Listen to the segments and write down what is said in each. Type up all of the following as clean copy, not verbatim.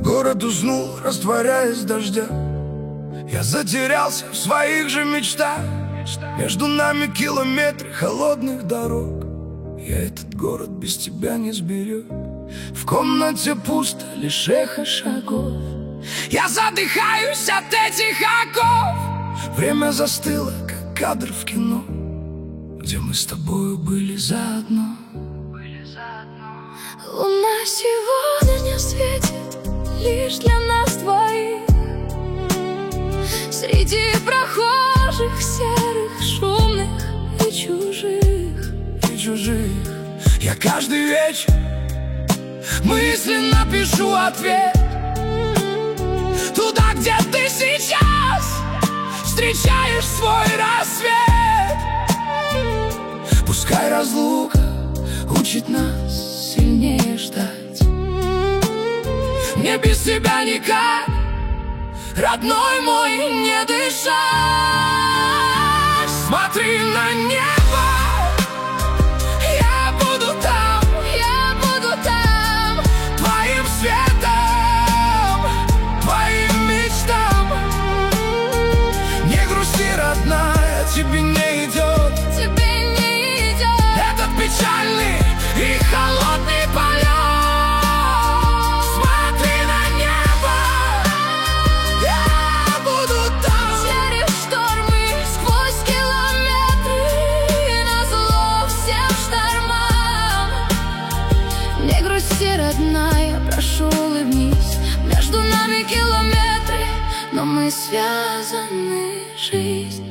Город уснул, растворяясь в дождях. Я затерялся в своих же мечтах. Между нами километры холодных дорог. Я этот город без тебя не сберег. В комнате пусто, лишь эхо шагов. Я задыхаюсь от этих оков. Время застыло, как кадр в кино, где мы с тобою были заодно. Луна сегодня не светит лишь для нас двоих. Среди прохожих, серых, шумных и чужих. Я каждый вечер мысленно пишу ответ туда, где ты сейчас встречаешь свой рассвет. Пускай разлука учит нас сильнее ждать. Мне без тебя никак, родной мой, не дышать. Смотри на небо, я буду там, твоим светом, твоим мечтам. Не грусти, родная, тебе не идет этот печальный и холодный полет. Смотри на небо, я буду там. Через штормы, сквозь километры, и назло всем штормам. Не грусти, родная, прошу, улыбнись. Между нами километры, но мы связаны жизнью.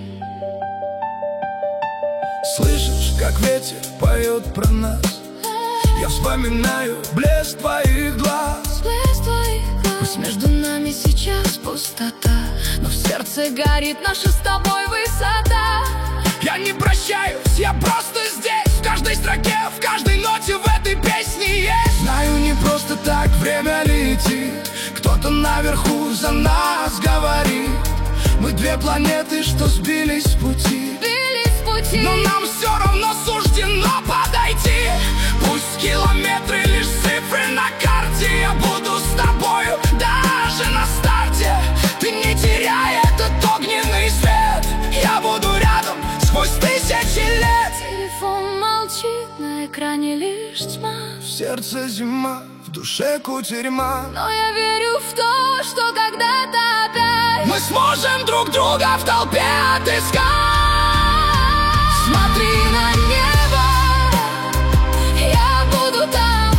Слышишь, как ветер поет про нас? Я вспоминаю блеск твоих глаз. Пусть между нами сейчас пустота, но в сердце горит наша с тобой высота. Я не прощаюсь, я просто здесь. В каждой строке, в каждой ноте в этой песне есть. Знаю, не просто так время летит. Кто-то наверху за нас говорит. Мы две планеты, что сбились с пути. Но нам все равно суждено подойти. Пусть километры лишь цифры на карте. Я буду с тобою даже на старте. Ты не теряй этот огненный свет. Я буду рядом сквозь тысячи лет. Телефон молчит, на экране лишь тьма. В сердце зима, в душе кутерьма. Но я верю в то, что когда-то опять мы сможем друг друга в толпе отыскать. Смотри на небо, я буду там,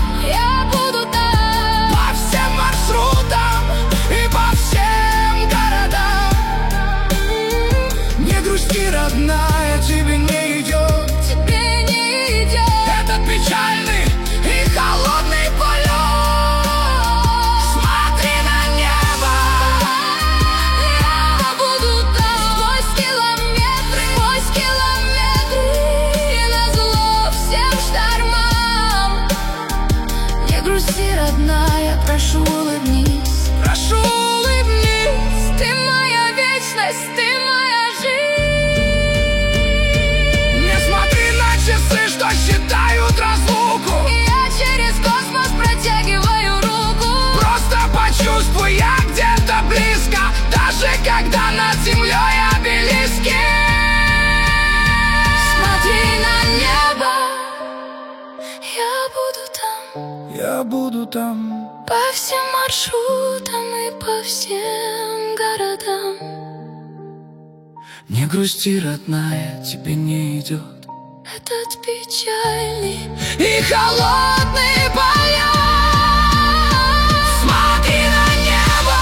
по всем маршрутам и по всем городам. Не грусти, родная, тебе не идет этот печальный и холодный полет. Смотри на небо, я буду там. Сквозь километры, и назло всем штормам. Не грусти, родная, прошу, улыбнись. Ты моя вечность, ты моя жизнь. не смотри на часы, что считают разлуку. Я через космос протягиваю руку. Просто почувствуй, я где-то близко, даже когда над землей обелиски. Смотри на небо, я буду там. По всем маршрутам и по всем городам. Не грусти, родная, тебе не идет Этот печальный и холодный полет. Смотри на небо,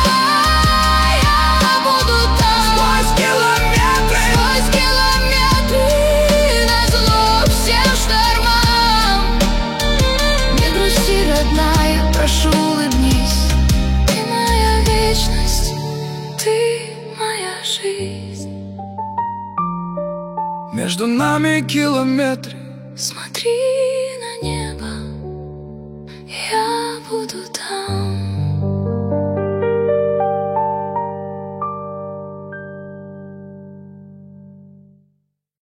я буду там. сквозь километры, и назло всем штормам. Не грусти, родная, прошу, улыбнись. Ты моя вечность, ты моя жизнь. между нами километры. Смотри на небо, я буду там.